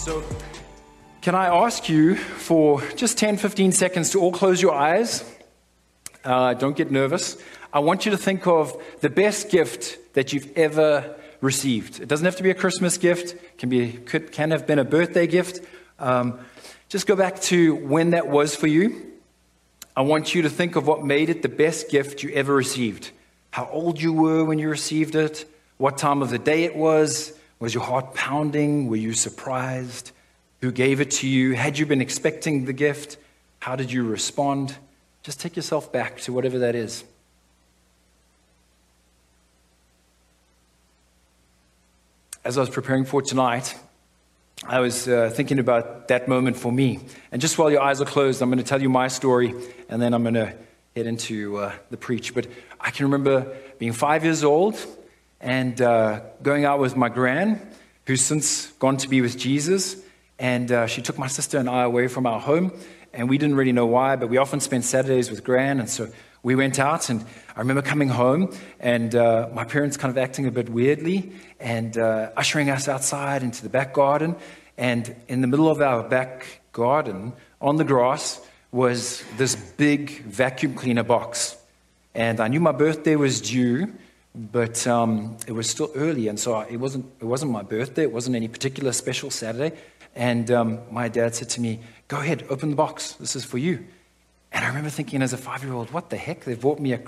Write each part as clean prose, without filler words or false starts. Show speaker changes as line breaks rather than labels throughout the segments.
So, can I ask you for just 10, 15 seconds to all close your eyes? Don't get nervous. I want you to think of the best gift that you've ever received. It doesn't have to be a Christmas gift. It can have been a birthday gift. Just go back to when that was for you. I want you to think of what made it the best gift you ever received. How old you were when you received it. What time of the day it was. Was your heart pounding? Were you surprised? Who gave it to you? Had you been expecting the gift? How did you respond? Just take yourself back to whatever that is. As I was preparing for tonight, I was thinking about that moment for me. And just while your eyes are closed, I'm going to tell you my story, and then I'm going to head into the preach. But I can remember being 5 years old and going out with my gran, who's since gone to be with Jesus. And she took my sister and I away from our home. And we didn't really know why, but we often spent Saturdays with gran. And so we went out, and I remember coming home and my parents kind of acting a bit weirdly and ushering us outside into the back garden. And in the middle of our back garden, on the grass, was this big vacuum cleaner box. And I knew my birthday was due, but it was still early, and so it wasn't my birthday. It wasn't any particular special Saturday. And my dad said to me, "Go ahead, open the box. This is for you." And I remember thinking as a 5-year-old, what the heck? They've bought me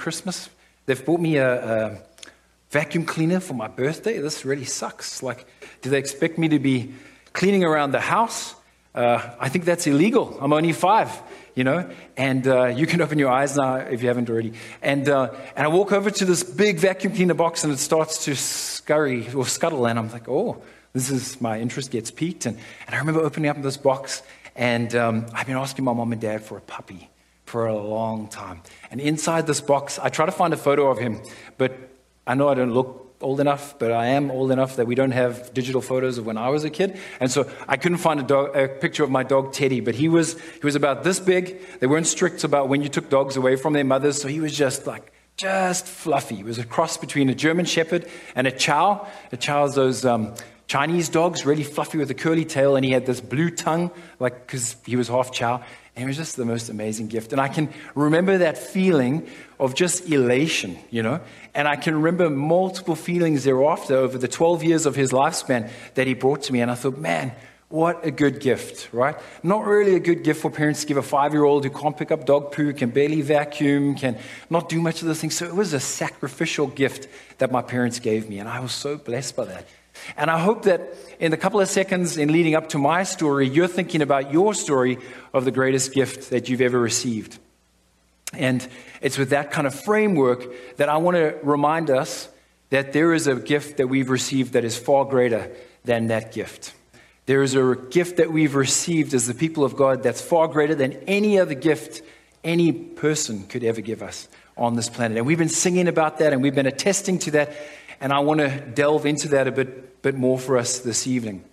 a vacuum cleaner for my birthday? This really sucks. Like, do they expect me to be cleaning around the house? I think that's illegal. I'm only 5, you know. And you can open your eyes now if you haven't already. And I walk over to this big vacuum cleaner box, and it starts to scuttle. And I'm like, oh, my interest gets piqued. And I remember opening up this box, and I've been asking my mom and dad for a puppy for a long time. And inside this box, I try to find a photo of him, but I know I don't look old enough, but I am old enough that we don't have digital photos of when I was a kid. And so I couldn't find a picture of my dog Teddy, but he was about this big. They weren't strict about when you took dogs away from their mothers, so he was just fluffy. He was a cross between a German Shepherd and a Chow. A Chow is those Chinese dogs, really fluffy with a curly tail, and he had this blue tongue, because he was half Chow. And it was just the most amazing gift. And I can remember that feeling of just elation, you know. And I can remember multiple feelings thereafter over the 12 years of his lifespan that he brought to me. And I thought, man, what a good gift, right? Not really a good gift for parents to give a 5-year-old who can't pick up dog poo, can barely vacuum, can not do much of those things. So it was a sacrificial gift that my parents gave me. And I was so blessed by that. And I hope that in the couple of seconds in leading up to my story, you're thinking about your story of the greatest gift that you've ever received. And it's with that kind of framework that I want to remind us that there is a gift that we've received that is far greater than that gift. There is a gift that we've received as the people of God that's far greater than any other gift any person could ever give us on this planet. And we've been singing about that, and we've been attesting to that. And I want to delve into that a bit more for us this evening.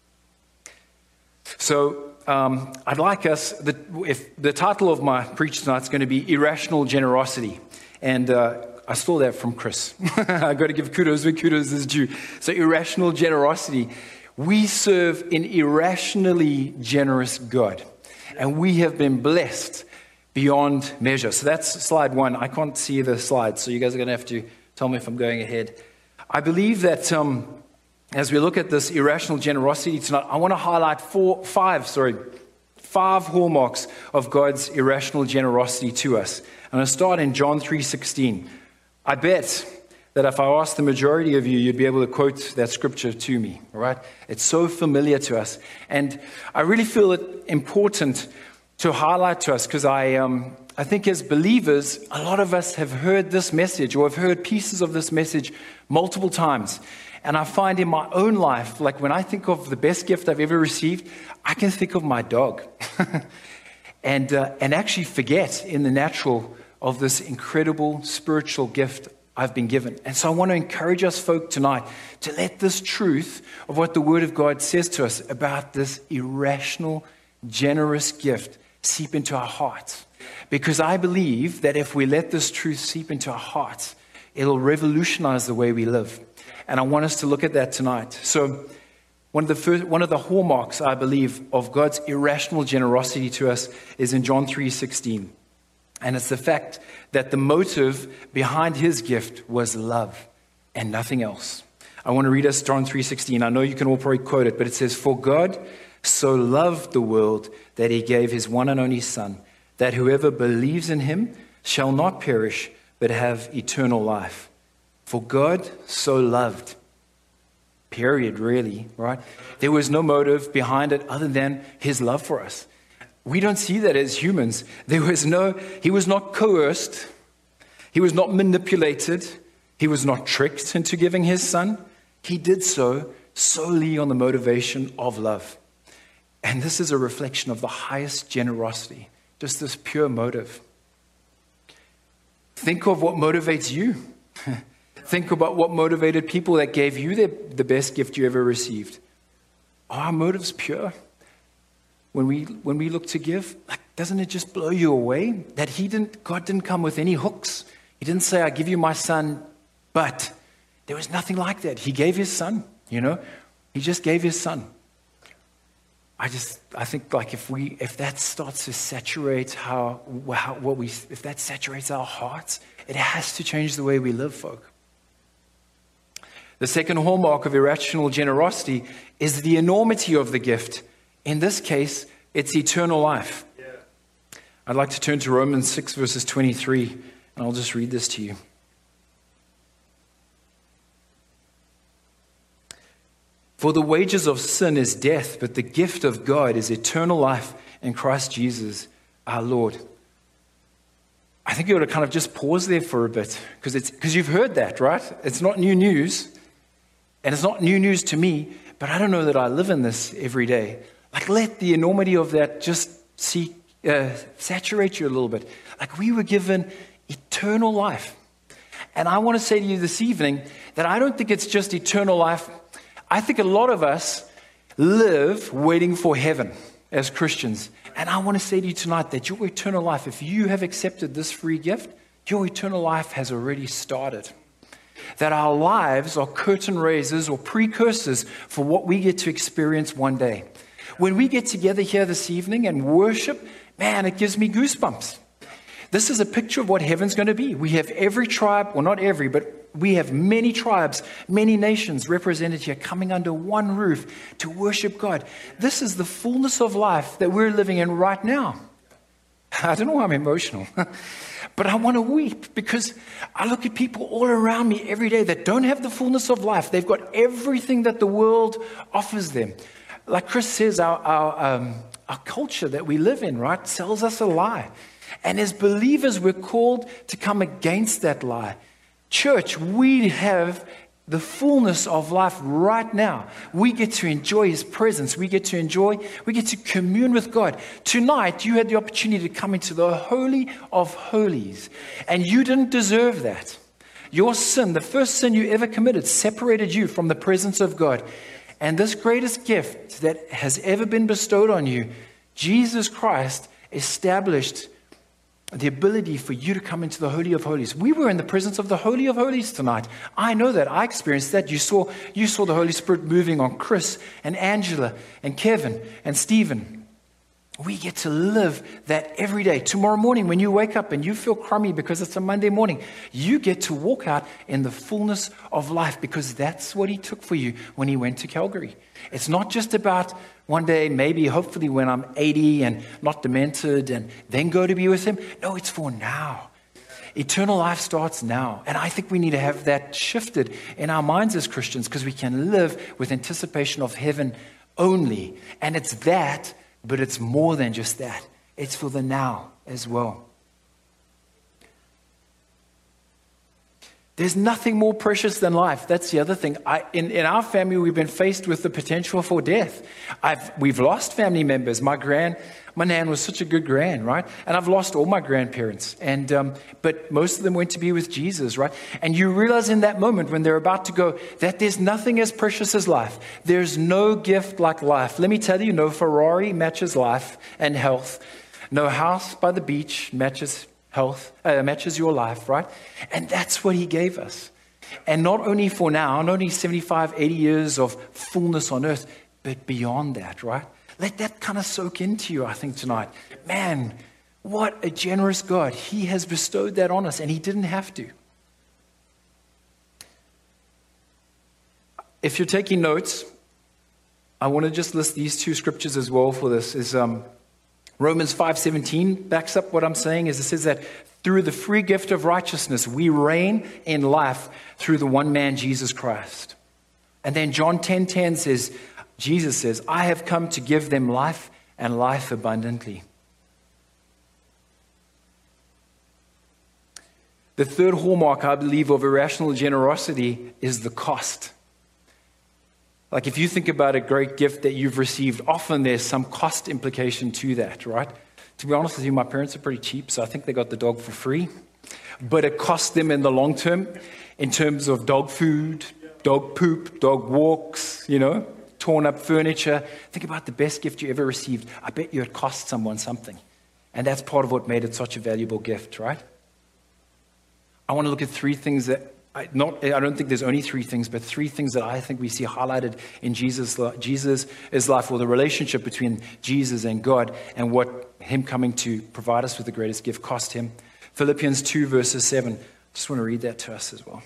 So I'd like us, if the title of my preach tonight is going to be Irrational Generosity. And I stole that from Chris. I've got to give kudos where kudos is due. So irrational generosity. We serve an irrationally generous God. And we have been blessed beyond measure. So that's slide 1. I can't see the slides, so you guys are going to have to tell me if I'm going ahead. I believe that as we look at this irrational generosity tonight, I want to highlight 5 hallmarks of God's irrational generosity to us. I'm going to start in John 3:16. I bet that if I asked the majority of you, you'd be able to quote that scripture to me, all right? It's so familiar to us. And I really feel it important to highlight to us because I think as believers, a lot of us have heard this message or have heard pieces of this message multiple times. And I find in my own life, like when I think of the best gift I've ever received, I can think of my dog and actually forget in the natural of this incredible spiritual gift I've been given. And so I want to encourage us folk tonight to let this truth of what the Word of God says to us about this irrational, generous gift seep into our hearts. Because I believe that if we let this truth seep into our hearts, it'll revolutionize the way we live. And I want us to look at that tonight. So One of the hallmarks, I believe, of God's irrational generosity to us is in John 3:16. And it's the fact that the motive behind his gift was love and nothing else. I want to read us John 3:16. I know you can all probably quote it, but it says, "For God so loved the world that he gave his one and only Son, that whoever believes in him shall not perish, but have eternal life." For God so loved. Period, really, right? There was no motive behind it other than his love for us. We don't see that as humans. He was not coerced. He was not manipulated. He was not tricked into giving his Son. He did so solely on the motivation of love. And this is a reflection of the highest generosity, just this pure motive. Think of what motivates you. Think about what motivated people that gave you the best gift you ever received. Are our motives pure? When we look to give, doesn't it just blow you away that God didn't come with any hooks? He didn't say, "I give you my Son," but there was nothing like that. He gave his Son, He just gave his Son. I think if that starts to saturate if that saturates our hearts, it has to change the way we live, folk. The second hallmark of irrational generosity is the enormity of the gift. In this case, it's eternal life. Yeah. I'd like to turn to Romans 6, verses 23, and I'll just read this to you. "For the wages of sin is death, but the gift of God is eternal life in Christ Jesus our Lord." I think you ought to kind of just pause there for a bit, because you've heard that, right? It's not new news, and it's not new news to me, but I don't know that I live in this every day. Let the enormity of that just saturate you a little bit. We were given eternal life. And I want to say to you this evening that I don't think it's just eternal life. I think a lot of us live waiting for heaven as Christians. And I want to say to you tonight that your eternal life, if you have accepted this free gift, your eternal life has already started. That our lives are curtain raisers or precursors for what we get to experience one day. When we get together here this evening and worship, man, it gives me goosebumps. This is a picture of what heaven's going to be. We have every tribe, well, not every, but we have many tribes, many nations represented here coming under one roof to worship God. This is the fullness of life that we're living in right now. I don't know why I'm emotional, but I want to weep because I look at people all around me every day that don't have the fullness of life. They've got everything that the world offers them. Like Chris says, our culture that we live in, right, sells us a lie. And as believers, we're called to come against that lie. Church, we have the fullness of life right now. We get to enjoy his presence. We get to commune with God. Tonight, you had the opportunity to come into the Holy of Holies, and you didn't deserve that. Your sin, the first sin you ever committed, separated you from the presence of God. And this greatest gift that has ever been bestowed on you, Jesus Christ, established the ability for you to come into the Holy of Holies. We were in the presence of the Holy of Holies tonight. I know that. I experienced that. You saw the Holy Spirit moving on Chris and Angela and Kevin and Stephen. We get to live that every day. Tomorrow morning when you wake up and you feel crummy because it's a Monday morning, you get to walk out in the fullness of life because that's what he took for you when he went to Calgary. It's not just about one day, maybe, hopefully when I'm 80 and not demented and then go to be with him. No, it's for now. Eternal life starts now. And I think we need to have that shifted in our minds as Christians because we can live with anticipation of heaven only. And it's that, but it's more than just that. It's for the now as well. There's nothing more precious than life. That's the other thing. In our family, we've been faced with the potential for death. We've lost family members. My nan was such a good gran, right? And I've lost all my grandparents. But most of them went to be with Jesus, right? And you realize in that moment when they're about to go that there's nothing as precious as life. There's no gift like life. Let me tell you, no Ferrari matches life and health. No house by the beach matches your life, right? And that's what he gave us. And not only for now, not only 75, 80 years of fullness on earth, but beyond that, right? Let that kind of soak into you, I think, tonight. Man, what a generous God. He has bestowed that on us, and he didn't have to. If you're taking notes, I want to just list these two scriptures as well for this. Romans 5:17 backs up what I'm saying. It says that through the free gift of righteousness, we reign in life through the one man, Jesus Christ. And then John 10:10 says, Jesus says, I have come to give them life and life abundantly. The third hallmark, I believe, of irrational generosity is the cost. Like if you think about a great gift that you've received, often there's some cost implication to that, right? To be honest with you, my parents are pretty cheap, so I think they got the dog for free. But it cost them in the long term, in terms of dog food, dog poop, dog walks, torn up furniture. Think about the best gift you ever received. I bet you it cost someone something. And that's part of what made it such a valuable gift, right? I want to look at three things that, I don't think there's only three things, but three things that I think we see highlighted in Jesus' life, or the relationship between Jesus and God, and what him coming to provide us with the greatest gift cost him. Philippians 2 verses 7. Just want to read that to us as well.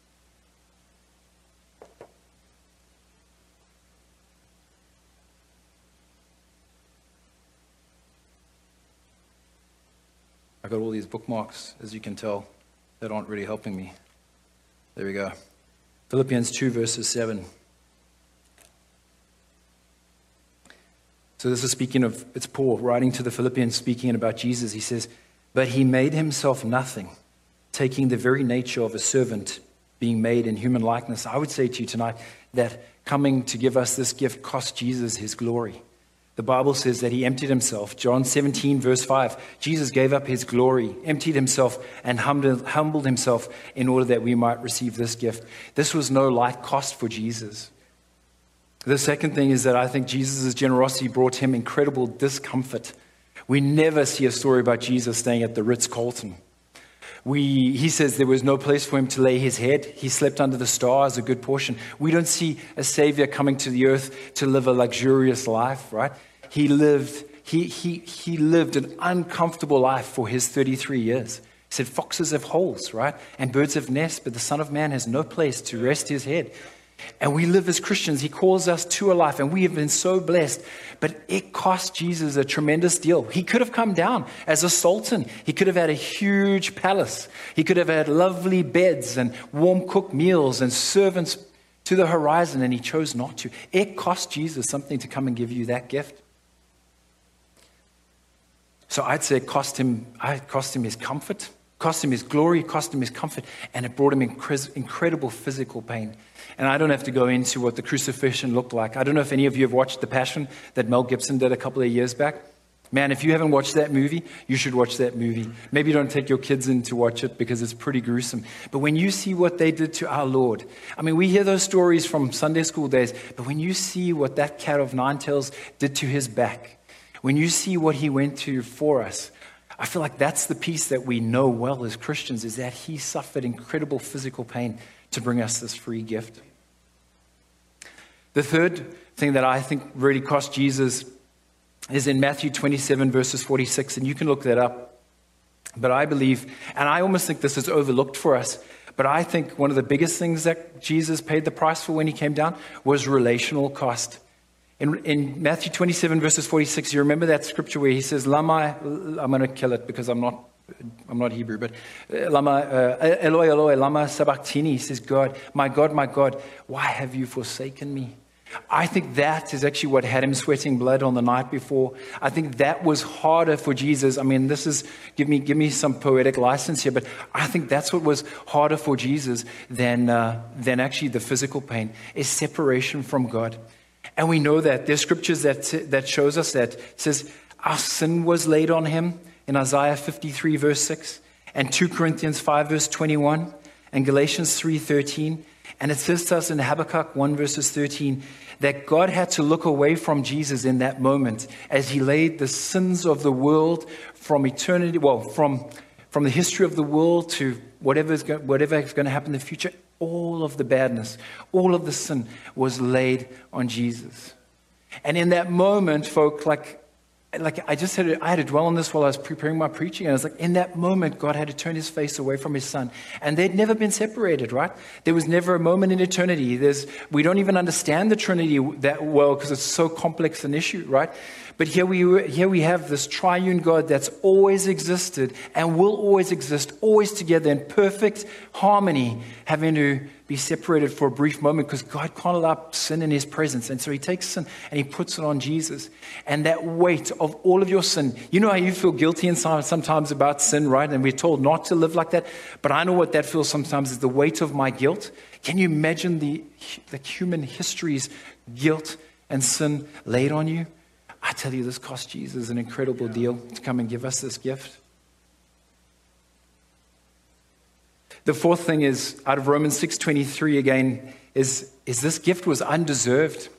I got all these bookmarks, as you can tell, that aren't really helping me. There we go. Philippians 2 verses 7. So this is it's Paul writing to the Philippians, speaking about Jesus. He says, but he made himself nothing, taking the very nature of a servant, being made in human likeness. I would say to you tonight that coming to give us this gift cost Jesus his glory. The Bible says that he emptied himself. John 17, verse 5. Jesus gave up his glory, emptied himself, and humbled himself in order that we might receive this gift. This was no light cost for Jesus. The second thing is that I think Jesus' generosity brought him incredible discomfort. We never see a story about Jesus staying at the Ritz-Carlton. He says there was no place for him to lay his head. He slept under the stars a good portion. We don't see a Savior coming to the earth to live a luxurious life, right? He lived an uncomfortable life for his 33 years. He said, foxes have holes, right? And birds have nests, but the Son of Man has no place to rest his head. And we live as Christians. He calls us to a life, and we have been so blessed. But it cost Jesus a tremendous deal. He could have come down as a sultan. He could have had a huge palace. He could have had lovely beds and warm cooked meals and servants to the horizon, and he chose not to. It cost Jesus something to come and give you that gift. So I'd say it cost him his comfort, cost him his glory, cost him his comfort, and it brought him incredible physical pain. And I don't have to go into what the crucifixion looked like. I don't know if any of you have watched The Passion that Mel Gibson did a couple of years back. Man, if you haven't watched that movie, you should watch that movie. Maybe don't take your kids in to watch it because it's pretty gruesome. But when you see what they did to our Lord, I mean, we hear those stories from Sunday school days, but when you see what that cat of nine tails did to his back, when you see what he went to for us, I feel like that's the piece that we know well as Christians, is that he suffered incredible physical pain to bring us this free gift. The third thing that I think really cost Jesus is in Matthew 27, verses 46, and you can look that up. But I believe, and I almost think this is overlooked for us, but I think one of the biggest things that Jesus paid the price for when he came down was relational cost. In Matthew 27, verses 46, you remember that scripture where he says, Lama, I'm going to kill it because I'm not Hebrew, but Lama, Eloi, Eloi, Lama sabachthani. He says, God, my God, why have you forsaken me? I think that is actually what had him sweating blood on the night before. I think that was harder for Jesus. I mean, this is, give me some poetic license here, but I think that's what was harder for Jesus than actually the physical pain, is separation from God. And we know that there's scriptures that shows us that. It says our sin was laid on him in Isaiah 53 verse 6, and 2 Corinthians 5 verse 21, and Galatians 3:13. And it says to us in Habakkuk 1 verses 13 that God had to look away from Jesus in that moment as he laid the sins of the world from eternity, from the history of the world to whatever is going to happen in the future. All of the badness, all of the sin was laid on Jesus. And in that moment, folk, I had to dwell on this while I was preparing my preaching. And I was like, in that moment, God had to turn his face away from his son. And they'd never been separated, right? There was never a moment in eternity. We don't even understand the Trinity that well because it's so complex an issue, right? But here we have this triune God that's always existed and will always exist, always together in perfect harmony, having to be separated for a brief moment because God can't allow sin in his presence. And so he takes sin and he puts it on Jesus. And that weight of all of your sin, you know how you feel guilty inside sometimes about sin, right? And we're told not to live like that. But I know what that feels sometimes is the weight of my guilt. Can you imagine the human history's guilt and sin laid on you? I tell you, this cost Jesus an incredible deal to come and give us this gift. The fourth thing is, out of Romans 6:23 again, is this gift was undeserved.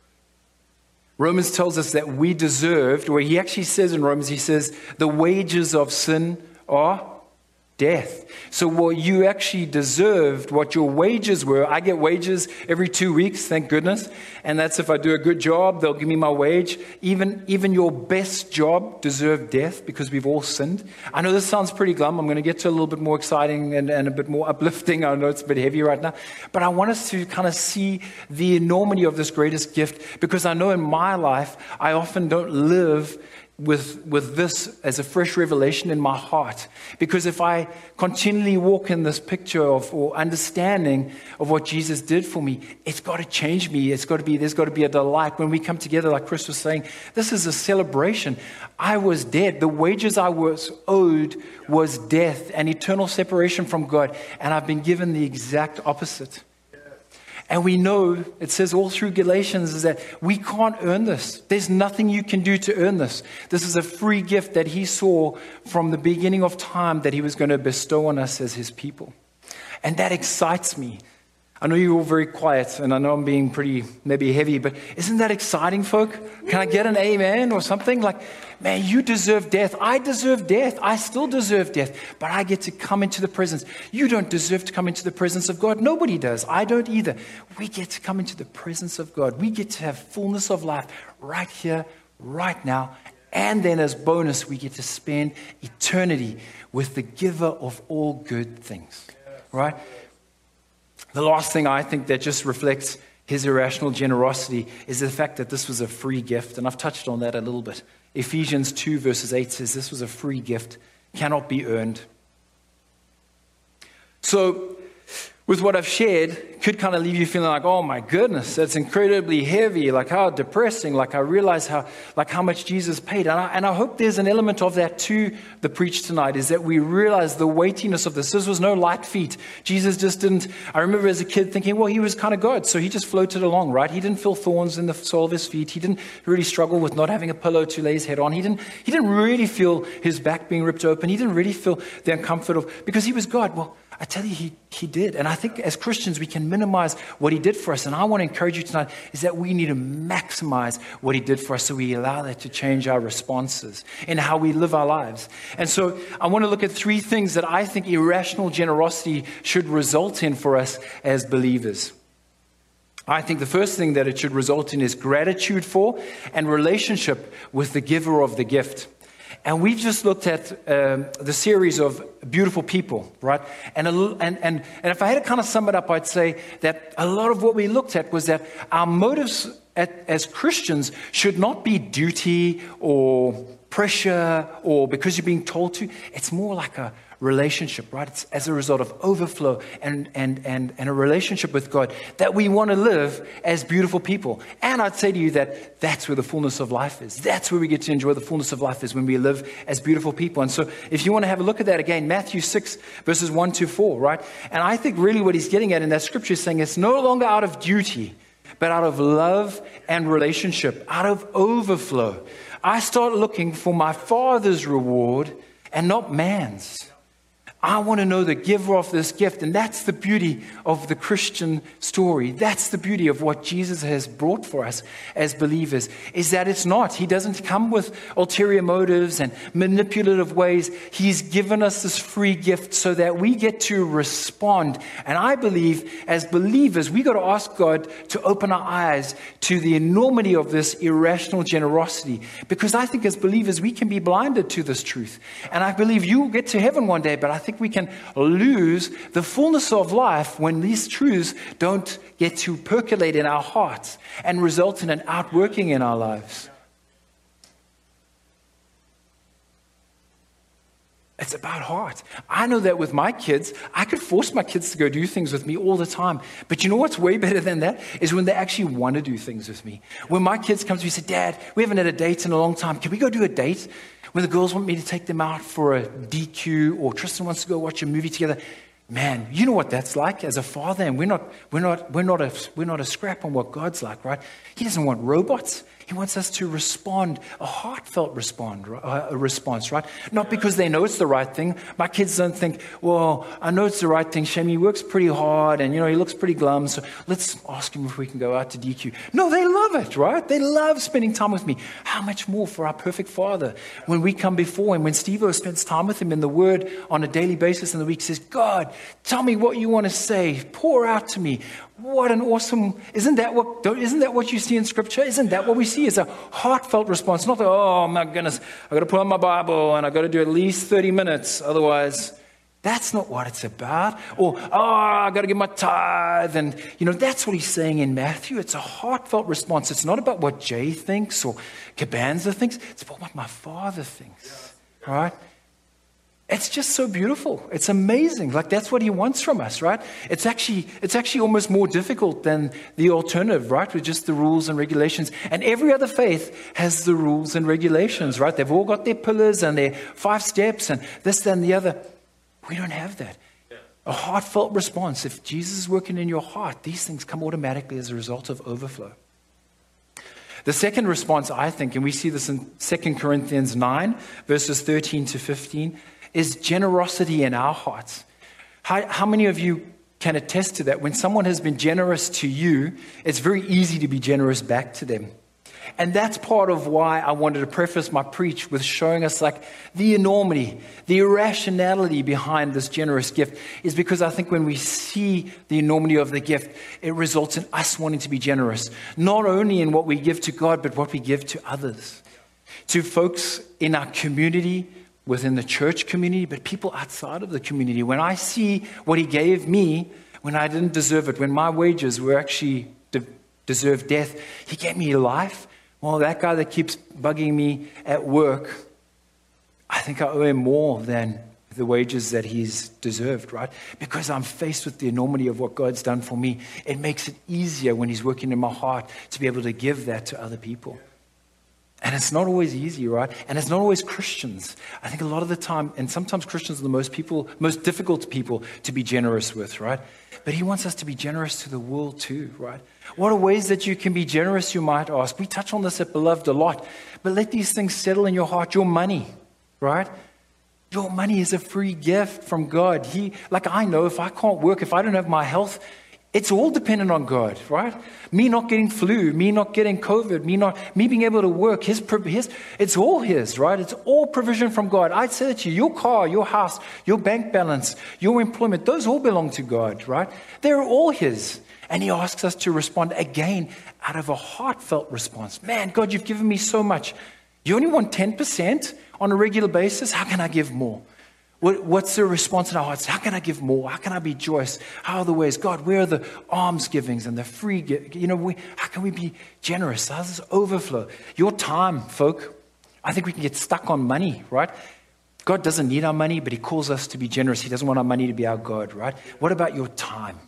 Romans tells us that we deserved, where he actually says in Romans, he says, the wages of sin are death. So what you actually deserved, what your wages were, I get wages every 2 weeks, thank goodness. And that's if I do a good job, they'll give me my wage. Even your best job deserved death because we've all sinned. I know this sounds pretty glum. I'm going to get to a little bit more exciting and a bit more uplifting. I know it's a bit heavy right now. But I want us to kind of see the enormity of this greatest gift because I know in my life, I often don't live with this as a fresh revelation in my heart. Because if I continually walk in this picture of or understanding of what Jesus did for me, it's got to change me. There's got to be a delight. When we come together, like Chris was saying, this is a celebration. I was dead. The wages I was owed was death and eternal separation from God. And I've been given the exact opposite. And we know, it says all through Galatians, is that we can't earn this. There's nothing you can do to earn this. This is a free gift that he saw from the beginning of time that he was going to bestow on us as his people. And that excites me. I know you're all very quiet, and I know I'm being pretty maybe heavy, but isn't that exciting, folk? Can I get an amen or something? Like, man, you deserve death. I deserve death. I still deserve death, but I get to come into the presence. You don't deserve to come into the presence of God. Nobody does. I don't either. We get to come into the presence of God. We get to have fullness of life right here, right now. And then as bonus, we get to spend eternity with the giver of all good things, right? The last thing I think that just reflects his irrational generosity is the fact that this was a free gift. And I've touched on that a little bit. Ephesians 2 verses 8 says this was a free gift, cannot be earned. So with what I've shared, could kind of leave you feeling like, oh my goodness, that's incredibly heavy, like how depressing, like I realize how much Jesus paid. And I hope there's an element of that to the preach tonight, is that we realize the weightiness of this. This was no light feat. Jesus just didn't, I remember as a kid thinking, well, he was kind of God, so he just floated along, right? He didn't feel thorns in the sole of his feet. He didn't really struggle with not having a pillow to lay his head on. He didn't really feel his back being ripped open. He didn't really feel the uncomfort of, because he was God. Well, I tell you, he did. And I think as Christians, we can minimize what he did for us. And I want to encourage you tonight is that we need to maximize what he did for us so we allow that to change our responses in how we live our lives. And so I want to look at three things that I think irrational generosity should result in for us as believers. I think the first thing that it should result in is gratitude for and relationship with the giver of the gift. And we've just looked at the series of beautiful people, right? And if I had to kind of sum it up, I'd say that a lot of what we looked at was that our motives as Christians should not be duty or pressure or because you're being told to. It's more like a relationship, right? It's as a result of overflow and a relationship with God that we want to live as beautiful people. And I'd say to you that that's where the fullness of life is. That's where we get to enjoy the fullness of life, is when we live as beautiful people. And so if you want to have a look at that again, Matthew 6 verses 1 to 4, right? And I think really what he's getting at in that scripture is saying it's no longer out of duty, but out of love and relationship, out of overflow. I start looking for my Father's reward and not man's. I want to know the giver of this gift. And that's the beauty of the Christian story. That's the beauty of what Jesus has brought for us as believers, is that it's not. He doesn't come with ulterior motives and manipulative ways. He's given us this free gift so that we get to respond. And I believe as believers, we got to ask God to open our eyes to the enormity of this irrational generosity. Because I think as believers, we can be blinded to this truth. And I believe you will get to heaven one day, but I think we can lose the fullness of life when these truths don't get to percolate in our hearts and result in an outworking in our lives. It's about heart. I know that with my kids, I could force my kids to go do things with me all the time. But you know what's way better than that? Is when they actually want to do things with me. When my kids come to me and say, Dad, we haven't had a date in a long time. Can we go do a date? When the girls want me to take them out for a DQ, or Tristan wants to go watch a movie together. Man, you know what that's like as a father, and we're not a scrap on what God's like, right? He doesn't want robots. He wants us to respond, a heartfelt response, right? Not because they know it's the right thing. My kids don't think, well, I know it's the right thing. Shame, he works pretty hard, and he looks pretty glum, so let's ask him if we can go out to DQ. No, they love it, right? They love spending time with me. How much more for our perfect Father when we come before him, when Steve-O spends time with him in the Word on a daily basis in the week, says, God, tell me what you want to say. Pour out to me. What an awesome, isn't that what you see in Scripture? Isn't that what we see? Is a heartfelt response. Not, oh my goodness, I've got to pull out my Bible and I've got to do at least 30 minutes. Otherwise, that's not what it's about. Or, I've got to give my tithe. And, that's what he's saying in Matthew. It's a heartfelt response. It's not about what Jay thinks or Cabanza thinks. It's about what my Father thinks. All right? It's just so beautiful. It's amazing. Like that's what he wants from us, right? It's actually almost more difficult than the alternative, right? With just the rules and regulations. And every other faith has the rules and regulations, right? They've all got their pillars and their 5 steps and this, that, and the other. We don't have that. A heartfelt response. If Jesus is working in your heart, these things come automatically as a result of overflow. The second response, I think, and we see this in 2 Corinthians 9, verses 13 to 15, is generosity in our hearts. How many of you can attest to that? When someone has been generous to you, it's very easy to be generous back to them. And that's part of why I wanted to preface my preach with showing us like the enormity, the irrationality behind this generous gift is because I think when we see the enormity of the gift, it results in us wanting to be generous, not only in what we give to God, but what we give to others, to folks in our community, within the church community, but people outside of the community. When I see what he gave me when I didn't deserve it, when my wages were actually deserved death, he gave me life. Well, that guy that keeps bugging me at work, I think I owe him more than the wages that he's deserved, right? Because I'm faced with the enormity of what God's done for me. It makes it easier when he's working in my heart to be able to give that to other people. And it's not always easy, right? And it's not always Christians. I think a lot of the time, and sometimes Christians are the most difficult people to be generous with, right? But he wants us to be generous to the world too, right? What are ways that you can be generous, you might ask? We touch on this at Beloved a lot, but let these things settle in your heart. Your money, right? Your money is a free gift from God. I know if I can't work, if I don't have my health, it's all dependent on God, right? Me not getting flu, me not getting COVID, me being able to work, it's all his, right? It's all provision from God. I'd say that to you, your car, your house, your bank balance, your employment, those all belong to God, right? They're all his. And he asks us to respond again out of a heartfelt response. Man, God, you've given me so much. You only want 10% on a regular basis? How can I give more? What's the response in our hearts? How can I give more? How can I be joyous? How are the ways? God, where are the alms givings and the free how can we be generous? How does this overflow? Your time, folk. I think we can get stuck on money, right? God doesn't need our money, but he calls us to be generous. He doesn't want our money to be our God, right? What about your time?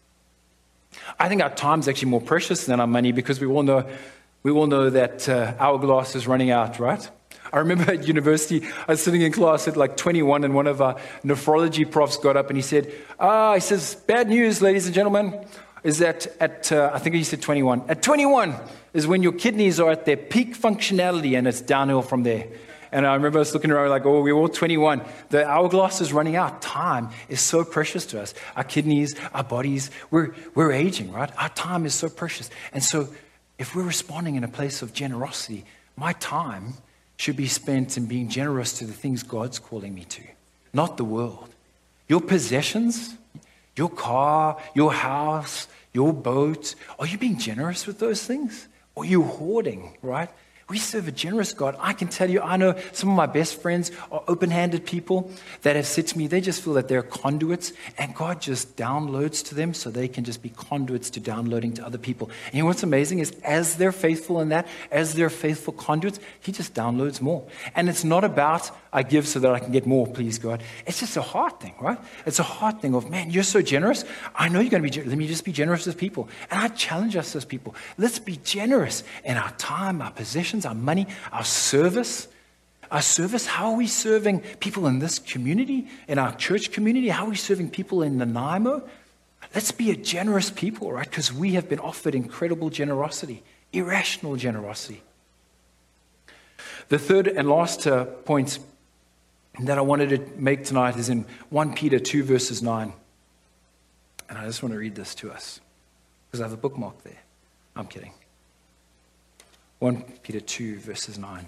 I think our time is actually more precious than our money because we all know that our glass is running out, right? I remember at university, I was sitting in class at like 21 and one of our nephrology profs got up and he says, bad news, ladies and gentlemen, is that I think he said 21. At 21 is when your kidneys are at their peak functionality and it's downhill from there. And I remember us looking around like, oh, we're all 21. The hourglass is running out. Time is so precious to us. Our kidneys, our bodies, we're aging, right? Our time is so precious. And so if we're responding in a place of generosity, my time should be spent in being generous to the things God's calling me to, not the world. Your possessions, your car, your house, your boat, are you being generous with those things? Or are you hoarding, right? We serve a generous God. I can tell you, I know some of my best friends are open-handed people that have said to me, they just feel that they're conduits, and God just downloads to them so they can just be conduits to downloading to other people. And you know what's amazing is as they're faithful in that, as they're faithful conduits, He just downloads more. And it's not about, I give so that I can get more, please God. It's just a heart thing, right? It's a heart thing of, man, you're so generous. I know you're going to be, let me just be generous with people. And I challenge us as people. Let's be generous in our time, our possessions, our money, our service. Our service, how are we serving people in this community, in our church community? How are we serving people in Nanaimo? Let's be a generous people, right? Because we have been offered incredible generosity, irrational generosity. The third and last point that I wanted to make tonight is in 1 Peter 2 verses 9. And I just want to read this to us because I have a bookmark there. I'm kidding. 1 Peter 2 verses 9.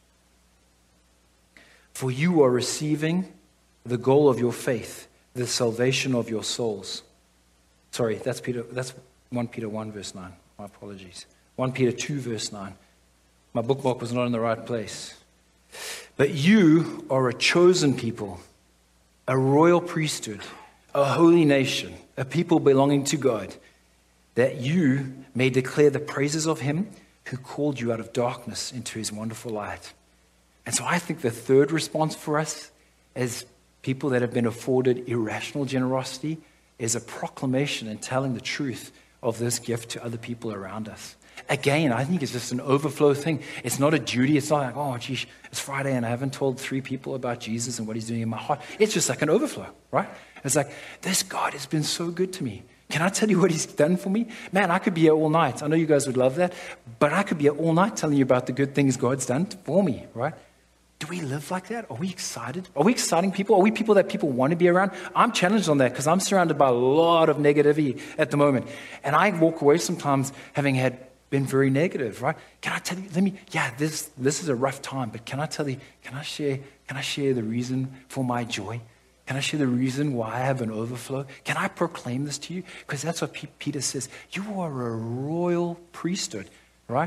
For you are receiving the goal of your faith, the salvation of your souls. Sorry, that's 1 Peter 1 verse 9. My apologies. 1 Peter 2 verse 9. My bookmark was not in the right place. But you are a chosen people, a royal priesthood, a holy nation, a people belonging to God, that you may declare the praises of Him who called you out of darkness into His wonderful light. And so I think the third response for us as people that have been afforded irrational generosity is a proclamation and telling the truth of this gift to other people around us. Again, I think it's just an overflow thing. It's not a duty. It's not like, oh, geez, it's Friday and I haven't told 3 people about Jesus and what He's doing in my heart. It's just like an overflow, right? It's like, this God has been so good to me. Can I tell you what He's done for me? Man, I could be here all night. I know you guys would love that, but I could be here all night telling you about the good things God's done for me, right? Do we live like that? Are we excited? Are we exciting people? Are we people that people want to be around? I'm challenged on that because I'm surrounded by a lot of negativity at the moment. And I walk away sometimes having been very negative, right? Can I tell you, this is a rough time, but can I tell you, can I share the reason for my joy? Can I share the reason why I have an overflow? Can I proclaim this to you? Because that's what Peter says. You are a royal priesthood, right?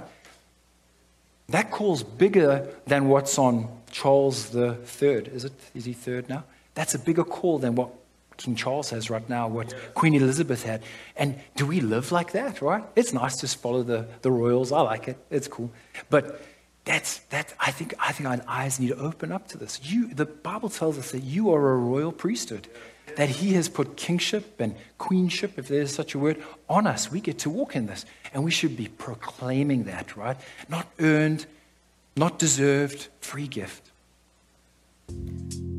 That call's bigger than what's on Charles III. Is he third now? That's a bigger call than what King Charles has right now, what Queen Elizabeth had. And do we live like that, right? It's nice to follow the royals. I like it. It's cool. But I think our eyes need to open up to this. The Bible tells us that you are a royal priesthood, that He has put kingship and queenship, if there's such a word, on us. We get to walk in this, and we should be proclaiming that, right? Not earned, not deserved, free gift.